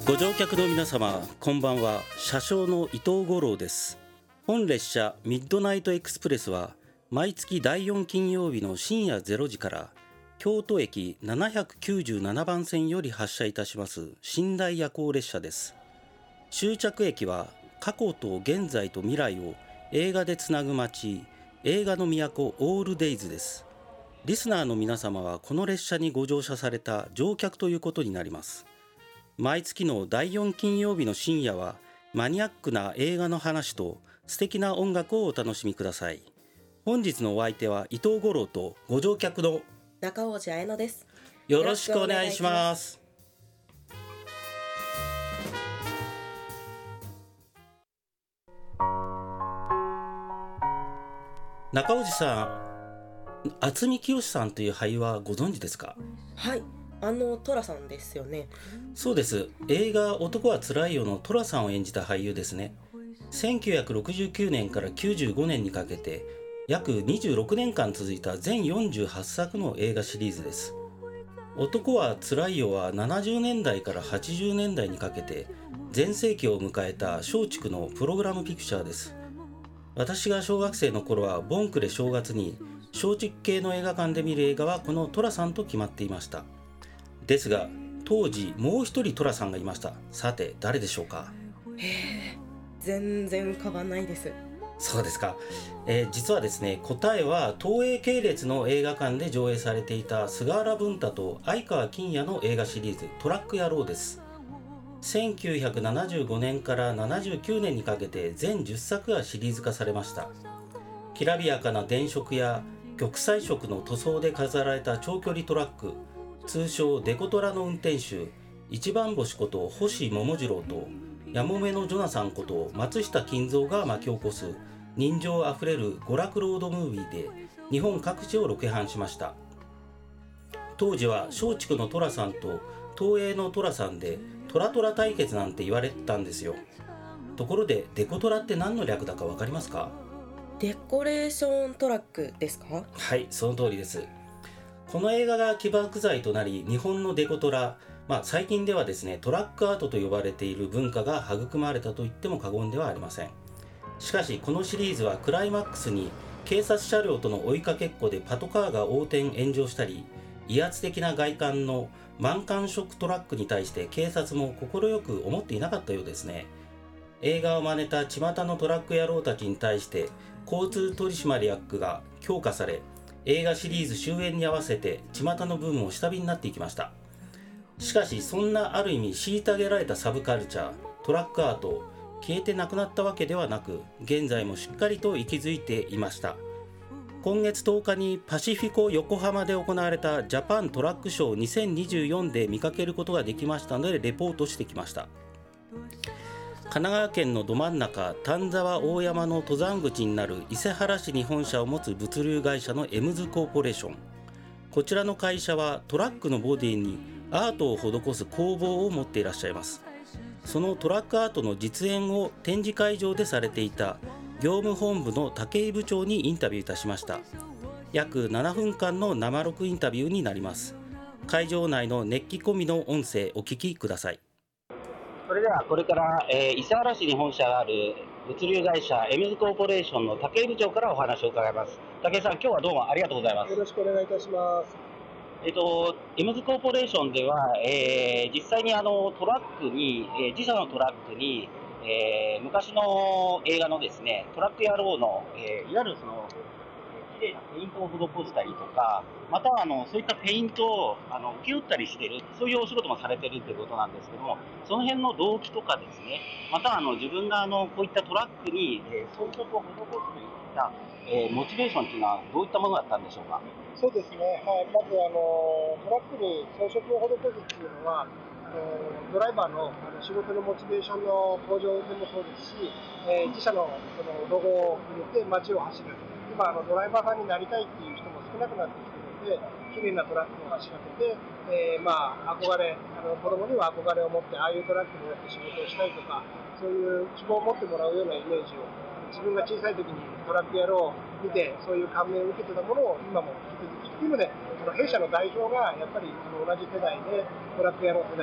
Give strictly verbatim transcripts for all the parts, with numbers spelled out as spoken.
ご乗客の皆様、こんばんは。車掌の伊藤五郎です。本列車ミッドナイトエクスプレスは毎月だいよん金曜日の深夜れいじから京都駅ななひゃくきゅうじゅうななばん線より発車いたします寝台夜行列車です。終着駅は過去と現在と未来を映画でつなぐ街、映画の都オールデイズです。リスナーの皆様はこの列車にご乗車された乗客ということになります。毎月のだいよん金曜日の深夜はマニアックな映画の話と素敵な音楽をお楽しみください。本日のお相手は伊藤五郎とご乗客の中尾路彩乃です。 よろしくお願いします。中尾路さん、渥美清さんという俳優はご存知ですか？ はい、あの寅さんですよね。 そうです。映画男はつらいよの寅さんを演じた俳優ですね。せんきゅうひゃくろくじゅうきゅうねんからきゅうじゅうごねんにかけて約にじゅうろくねんかん続いた全よんじゅうはっさくの映画シリーズです。男はつらいよはななじゅうねんだいからはちじゅうねんだいにかけて全盛期を迎えた松竹のプログラムピクチャーです。私が小学生の頃はボンクレ正月に松竹系の映画館で見る映画はこの寅さんと決まっていました。ですが当時もう一人寅さんがいました。さて誰でしょうか？ へえ、全然浮かばないです。 そうですか、えー、実はですね、答えは東映系列の映画館で上映されていた菅原文太と相川欽也の映画シリーズトラック野郎です。せんきゅうひゃくななじゅうごねんからななじゅうきゅうねんにかけて全じゅっさくがシリーズ化されました。きらびやかな電飾や玉彩色の塗装で飾られた長距離トラック、通称デコトラの運転手一番星こと星桃次郎とやもめのジョナサンこと松下金蔵が巻き起こす人情あふれる娯楽ロードムービーで日本各地をロケハンしました。当時は松竹の寅さんと東映の寅さんでトラトラ対決なんて言われてたんですよ。ところでデコトラって何の略だか分かりますか？ デコレーショントラックですか？ はい、その通りです。この映画が起爆剤となり日本のデコトラ、まあ、最近ではですねトラックアートと呼ばれている文化が育まれたと言っても過言ではありません。しかしこのシリーズはクライマックスに警察車両との追いかけっこでパトカーが横転炎上したり、威圧的な外観の満感色トラックに対して警察も快く思っていなかったようですね。映画を真似た巷のトラック野郎たちに対して交通取締役が強化され、映画シリーズ終焉に合わせて巷のブームも下火になっていきました。しかしそんなある意味虐げられたサブカルチャートラックアート、消えてなくなったわけではなく現在もしっかりと息づいていました。今月とおかにパシフィコ横浜で行われたジャパントラックショーにせんにじゅうよんで見かけることができましたのでレポートしてきました。神奈川県のど真ん中丹沢大山の登山口になる伊勢原市に本社を持つ物流会社のエムズコーポレーション。こちらの会社はトラックのボディにアートを施す工房を持っていらっしゃいます。そのトラックアートの実演を展示会場でされていた業務本部の武井部長にインタビューいたしました。約ななふんかんの生録インタビューになります。会場内の熱気込みの音声お聞きください。それではこれから、えー、伊勢原市に本社がある物流会社エムズコーポレーションの武井部長からお話を伺います。武井さん、今日はどうもありがとうございます。 よろしくお願いいたします。 えっと、エムズコーポレーションでは、えー、実際にあのトラックに、えー、自社のトラックに、えー、昔の映画のですね、トラック野郎の、えー、いわゆるその綺麗なペイントを施したりとか、またはあのそういったペイントをあの請け負ったりしている、そういうお仕事もされているということなんですけども、その辺の動機とかですね、またはあの自分があのこういったトラックに、えー、装飾を施すといった、えー、モチベーションというのはどういったものだったんでしょうか？ そうですね、はい、まずあのトラックに装飾を施すっていうのは、あのドライバーのあの仕事のモチベーションの向上でもそうですし、えー、自社のそのロゴを入れて街を走る、今あのドライバーさんになりたいっていう人も少なくなってきているので、綺麗なトラックを走らせて、えー、まあ憧れあの子供には憧れを持ってああいうトラックに乗って仕事をしたいとか、そういう希望を持ってもらうようなイメージを、自分が小さい時にトラック野郎を見てそういう感銘を受けてたものを今も引き続きというので、あの弊社の代表がやっぱりあの同じ世代でトラック野郎世代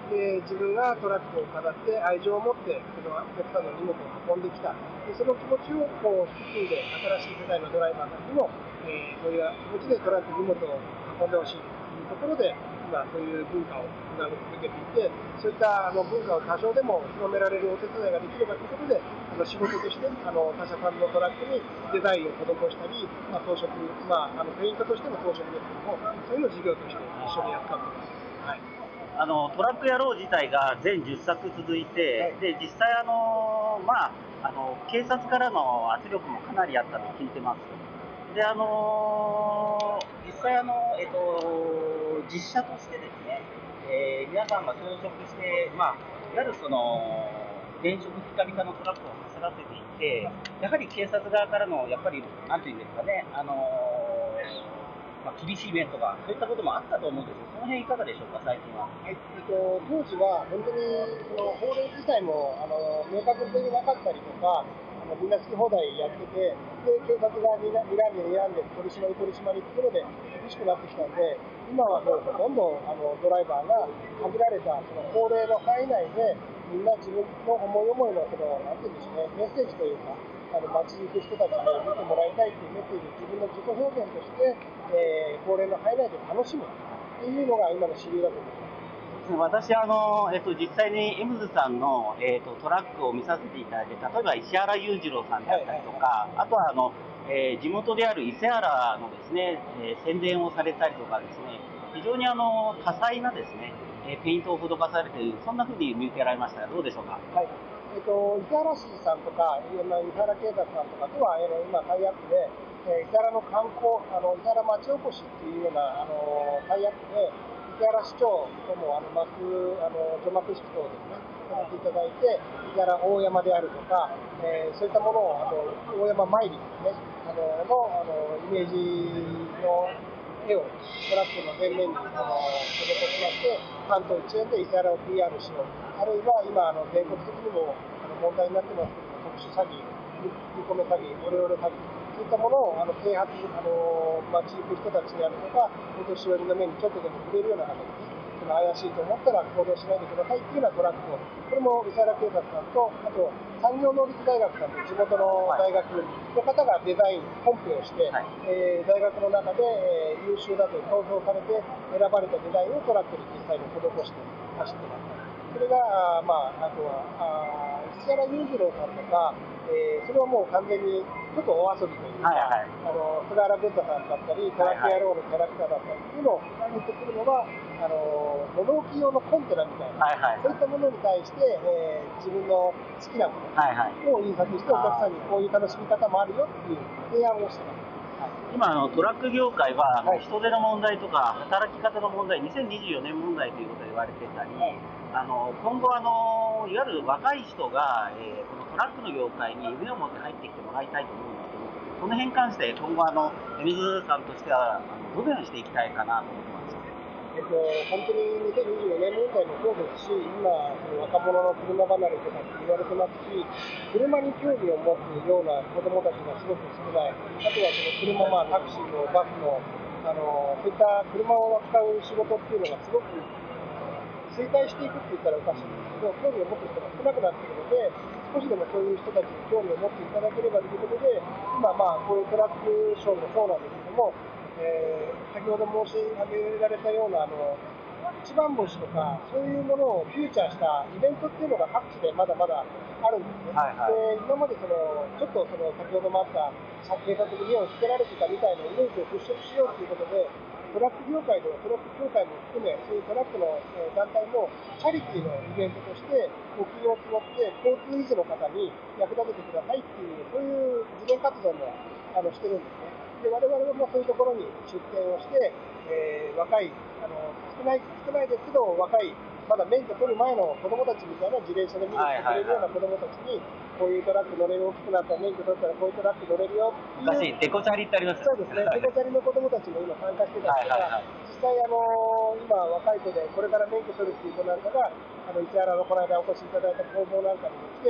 で自分がトラックを飾って愛情を持ってそのお客さんの荷物を運んできた、でその気持ちをこう引き継いで新しい世代のドライバーたちにも、えー、そういう気持ちでトラック荷物を運んでほしいというところで今そういう文化を今続けていて、そういったあの文化を多少でも広められるお手伝いができればということで、あの仕事としてあの他社さんのトラックにデザインを施したり、まあ、装飾、まあ、あのペイントとしての装飾ですけども、そういうのを事業として一緒にやってます。はい、 あのトラック野郎自体が全じゅっさく続いて、はい、で実際あの、まあ、あの警察からの圧力もかなりあったと聞いてます。であの実際あの、えっと、実写としてですね、えー、皆さんが装飾して、まあ、いわゆるその電飾ピカピカのトラックを走らせていて、やはり警察側からのやっぱりなんていうんですかね、あのまあ、厳しい面とかそういったこともあったと思うんですけど、その辺いかがでしょうか、最近は。 はい、えっと、当時は本当にその法令自体もあの明確になかったりとか、あのみんな好き放題やってて、で警察がにらんで睨んで取り締まり取り締まりっていうので厳しくなってきたんで、今はもうほとんどあのドライバーが限られたその法令の範囲内でみんな自分の思い思いのそのなんていうんでしょうね、メッセージというか、あの街行く人たちに見てもらいたいというメッセージを自分の自己表現として、えー、法令の範囲内で楽しむというのが今の主流だと思います。 私あの、えっと、実際にエムズさんの、えっと、トラックを見させていただいて、例えば石原裕次郎さんであったりとか、はいはいはい、あとはあの、えー、地元である伊勢原のですね、えー、宣伝をされたりとかですね、非常にあの多彩なですね、えー、ペイントを施されている、そんなふうに見受けられましたが、どうでしょうか。 はい、えーと、伊勢原市さんとか、いろんな伊勢原警察さんとかとは、えー、今、タイアップで、えー、伊勢原の観光、あの伊勢原町おこしっていうようなあのタイアップで、伊勢原市長ともあの幕あの除幕式等ですね、させていただいて、伊勢原大山であるとか、えー、そういったものをあの大山参りですね、あののあのイメージの絵をトラックの前面にあの施しまして、関東いちえんで伊勢原を ピーアール しよう、あるいは今あの全国的にもあの問題になってますけども、特殊詐欺、振り込め詐欺、オレオレ詐欺、そういったものをあの啓発、あの街行く人たちであるとか、お年寄りの目にちょっとでも触れるような形で、その怪しいと思ったら行動しないでくださいっていうようなトラックを、これも伊勢原警察さんと、あと産業能力大学さんという地元の大学の方がデザイン、コンペをして、はい、えー、大学の中で、えー、優秀だと投票されて選ばれたデザインをトラックに実際に施して走ってます。それが、まあ、あとは、あ石原裕次郎さんとか、えー、それはもう完全にちょっとお遊びというか、はいはい、あの菅原文太さんだったり、トラック野郎のキャラクターだったりっていうのを言ってくるのが、あの物置用のコンテナみたいな、はいはい、そういったものに対して、えー、自分の好きなものを印刷して、お客さんにこういう楽しみ方もあるよっていう提案をしてます。 今あのトラック業界は、はい、人手の問題とか働き方の問題、にせんにじゅうよねん問題ということで言われてたり、はい、あの今後あのいわゆる若い人が、えー、このトラックの業界に夢を持って入ってきてもらいたいと思うんですけど、その辺に関して今後あのエムズさんとしてはどのようにしていきたいかなと思ってます。 えっと、本当ににせんにじゅうよねん問題もそうですし、今、その若者の車離れとかって言われてますし、車に興味を持つような子どもたちがすごく少ない、あとはその車、まあ、タクシーのバスの、あのそういった車を扱う仕事っていうのがすごく衰退していくって言ったらおかしいんですけど、興味を持つ人が少なくなっているので、少しでもそういう人たちに興味を持っていただければということで、今、まあ、こういうトラックショーもそうなんですけども、えー、先ほど申し上げられたようなあの一番星とかそういうものをフューチャーしたイベントっていうのが各地でまだまだあるんですね、はいはい、で今までそのちょっとその先ほどもあった警察に目をつけられてたみたいなイメージを払拭しようということで、トラック業界ではトラック協会も含め、そういうトラックの団体もチャリティーのイベントとして募金を募って交通維持の方に役立ててくださいっていう、そういう慈善活動もあのしてるんですね。で我々もそういうところに出展をして、えー、若いあの少ない少ないですけど若いまだ免許取る前の子どもたちみたいな自転車で見に来てくれるような子どもたちに、こういうトラック乗れる、大きくなったら免許取ったらこういうトラック乗れるよっていう、 昔デコチャリってありますそうですね、デコチャリの子どもたちも今参加してたりとか、はいはいはい、実際あの今若い子でこれから免許取るっていう子なんかがあの市原のこの間お越しいただいた工房なんかにも来て実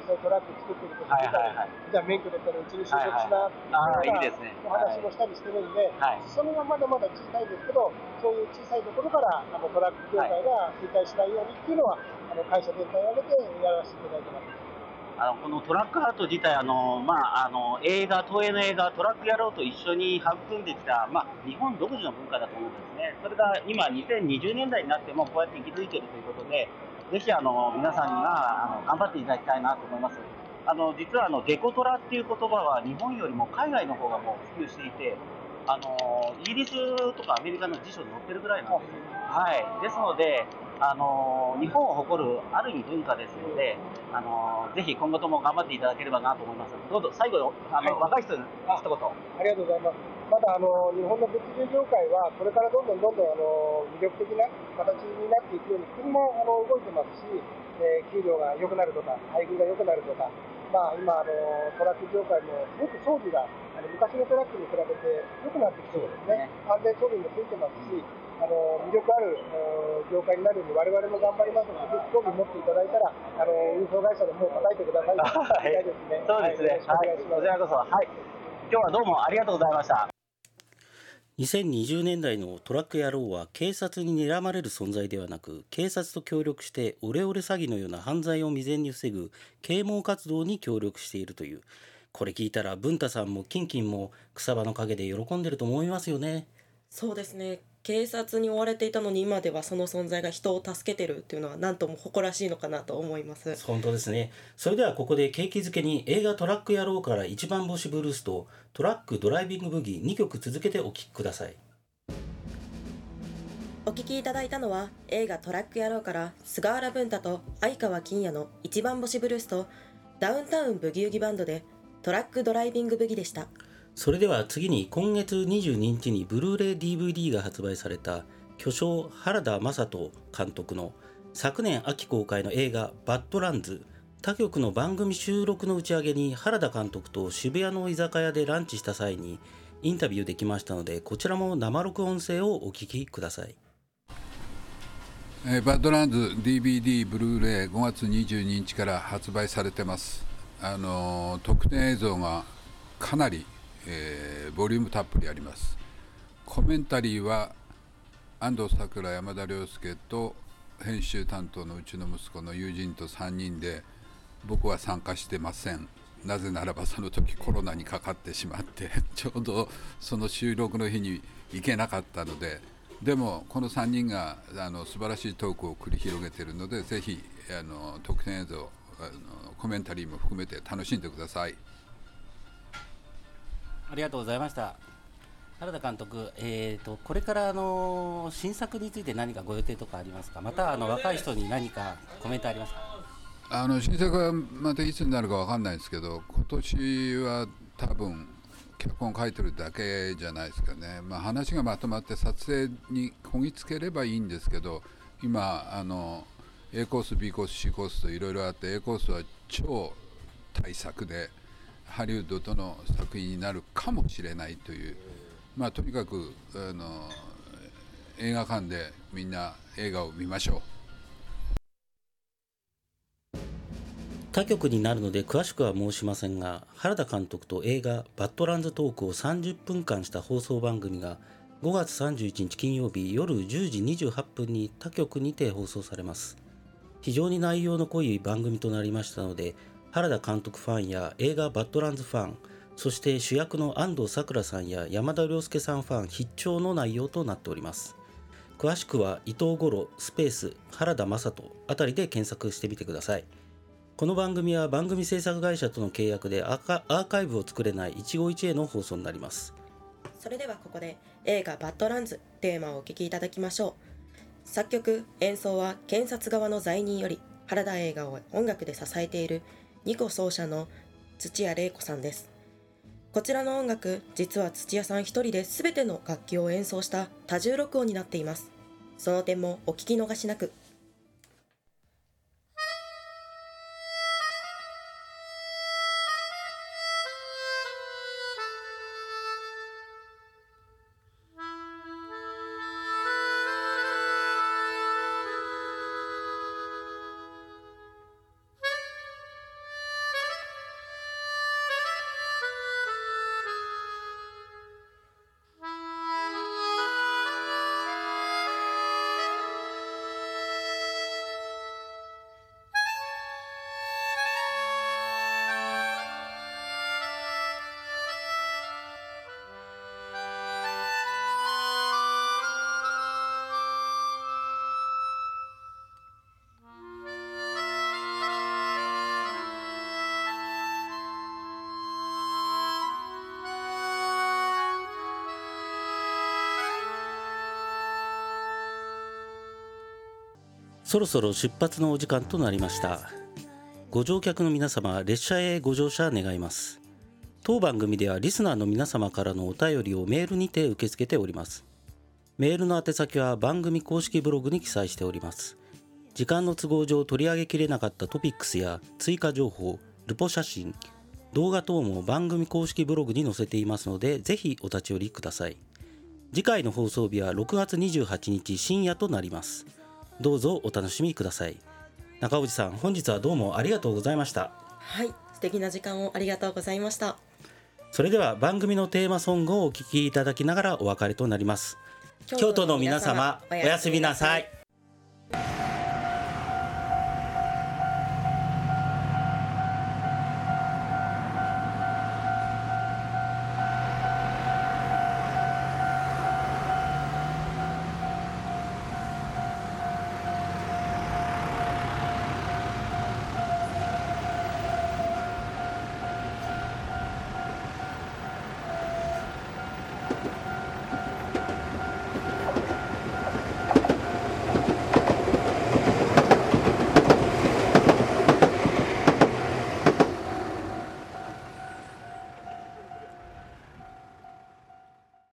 実際トラック作ってること見たり、 はいはいはい、 じゃあ免許出たらうちに就職しな、 はいはい、あいいですね、 お話もしたりしてるんで、はい、それはまだまだ小さいですけど、そういう小さいところからあのトラック業界が衰退しないようにっていうのは、あの会社全体を挙げてやらせていただいてます。 あのこのトラックアート自体、あの、まあ、あの映画、東映の映画、トラック野郎と一緒に育んできた、まあ、日本独自の文化だと思うんですね。それが今、にせんにじゅうねんだいになってもこうやって息づいているということで、ぜひあの皆さんにはあの頑張っていただきたいなと思います。あの実はあのデコトラっていう言葉は日本よりも海外の方がもう普及していて、あのイギリスとかアメリカの辞書に載ってるぐらいなんです。はい、ですので、あの日本を誇るある意味文化ですので、あのぜひ今後とも頑張っていただければなと思います。どうぞ最後あの、はい、若い人に一言。 ありがとうございます。まだあの日本の物流業界はこれからどんどんどんどんあの魅力的な形になっていくように国もあの動いてますし、えー、給料が良くなるとか待遇が良くなるとか、まあ、今あのトラック業界もすごく装備があの昔のトラックに比べて良くなってきてるんですね。安全装備もついてますし、あの魅力ある業界になるように我々も頑張りますので、ぜひ興味持っていただいたらあの運送会社でもう叩いてくださいと言いたいですね。 そうですね。はい、こちらこそ、はい、今日はどうもありがとうございました。 にせんにじゅうねんだいのトラック野郎は警察に睨まれる存在ではなく、警察と協力してオレオレ詐欺のような犯罪を未然に防ぐ啓蒙活動に協力しているという。これ聞いたら文太さんもキンキンも草葉の陰で喜んでると思いますよね。 そうですね。警察に追われていたのに今ではその存在が人を助けてるっていうのは何とも誇らしいのかなと思います。 本当ですね。それではここで景気づけに映画トラック野郎から一番星ブルースとトラックドライビングブギーにきょく続けてお聴きください。 お聴きいただいたのは映画トラック野郎から菅原文太と相川金也の一番星ブルースとダウンタウンブギウギバンドでトラックドライビングブギでした。 それでは次に今月にじゅうににちにブルーレイ ディーブイディー が発売された巨匠原田雅人監督の昨年秋公開の映画バッドランズ。他局の番組収録の打ち上げに原田監督と渋谷の居酒屋でランチした際にインタビューできましたので、こちらも生録音声をお聞きください。 えー、バッドランズ ディーブイディー ブルーレイごがつにじゅうににちから発売されてます。あのー、特典映像がかなりえー、ボリュームたっぷりあります。コメンタリーは安藤サクラ、山田涼介と編集担当のうちの息子の友人とさんにんで、僕は参加してません。なぜならばその時コロナにかかってしまってちょうどその収録の日に行けなかったので、でもこのさんにんがあの素晴らしいトークを繰り広げているので、ぜひあの特典映像あのコメンタリーも含めて楽しんでください。 ありがとうございました。原田監督、えー、とこれからあの新作について何かご予定とかありますか。またあの若い人に何かコメントありますか。 あの新作はまたいつになるか分かんないですけど、今年は多分脚本書いてるだけじゃないですかね。まあ、話がまとまって撮影にこぎつければいいんですけど、今あの A コース B コース C コースといろいろあって、 A コースは超大作でハリウッドとの作品になるかもしれないという、まあ、とにかくあの映画館でみんな映画を見ましょう。他局になるので詳しくは申しませんが、原田監督と映画バッドランズトークをさんじゅっぷんかんした放送番組がごがつさんじゅういちにち金曜日夜じゅうじにじゅうはっぷんに他局にて放送されます。非常に内容の濃い番組となりましたので、原田監督ファンや映画バッドランズファン、そして主役の安藤サクラさんや山田涼介さんファン必聴の内容となっております。詳しくは伊藤五郎スペース原田雅人あたりで検索してみてください。この番組は番組制作会社との契約でアーカ、アーカイブを作れない一期一会の放送になります。 それではここで映画バッドランズテーマをお聴きいただきましょう。作曲演奏は検察側の罪人より原田映画を音楽で支えている二胡奏者の土屋玲子さんです。こちらの音楽、実は土屋さん一人で全ての楽器を演奏した多重録音になっています。その点もお聞き逃しなく。 そろそろ出発のお時間となりました。ご乗客の皆様、列車へご乗車願います。当番組ではリスナーの皆様からのお便りをメールにて受け付けております。メールの宛先は番組公式ブログに記載しております。時間の都合上取り上げきれなかったトピックスや追加情報、ルポ写真、動画等も番組公式ブログに載せていますので、ぜひお立ち寄りください。次回の放送日はろくがつにじゅうはちにち深夜となります。どうぞお楽しみください。中尾さん、本日はどうもありがとうございました。 はい、素敵な時間をありがとうございました。 それでは番組のテーマソングをお聴きいただきながらお別れとなります。京都の皆様、おやすみなさい。